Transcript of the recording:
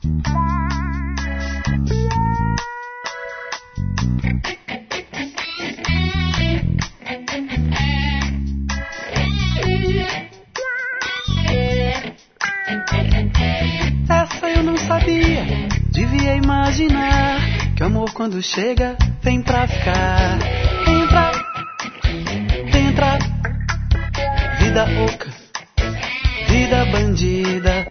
Essa eu não sabia, devia imaginar que o amor quando chega vem pra ficar. Vem entrar, vida oca, vida bandida.